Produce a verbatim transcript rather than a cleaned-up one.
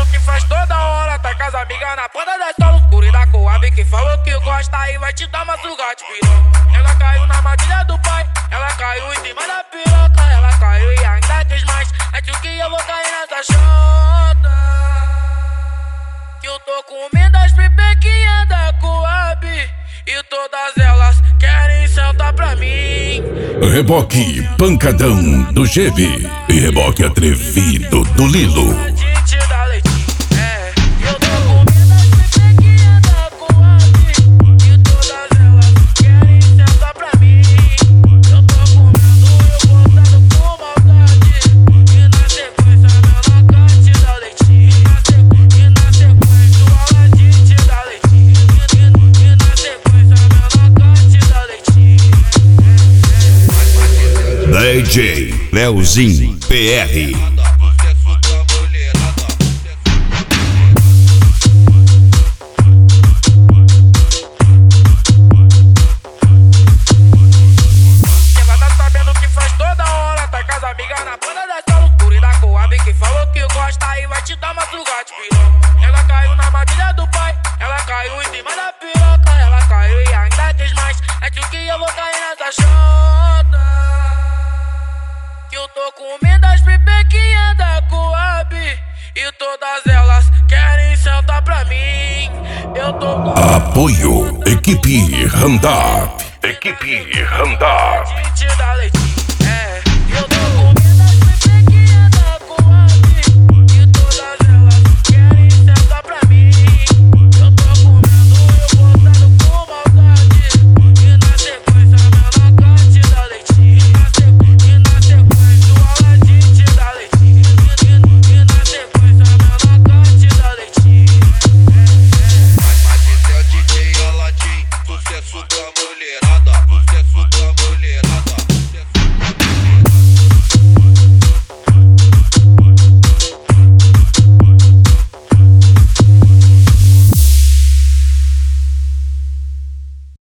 que faz toda hora. Tá com as amigas na ponta da escola escura e da Coab. Que falou que gosta e vai te dar uma suga de piroca. Ela caiu na armadilha do pai, ela caiu em cima da piroca. Ela caiu e ainda quis mais, é tio que eu vou cair nessa chota. Que eu tô comendo as pipequinhas da Coab e todas elas querem sentar pra mim. Reboque pancadão do G B e reboque atrevido do Lilo. D J Leozinho P R. Ela tá sabendo que faz toda hora. Tá com as amigas na banda da escola escura e da Coab. Que falou que gosta e vai te dar uma suga de piroca. Ela caiu na armadilha do pai, ela caiu em cima da piroca. Ela caiu e ainda quis mais, é tio que eu vou cair nessa chota. Que eu tô comendo as pipequinhas da Coab e todas elas querem sentar pra mim. Eu tô com... Apoio Equipe Randap. Equipe Randap.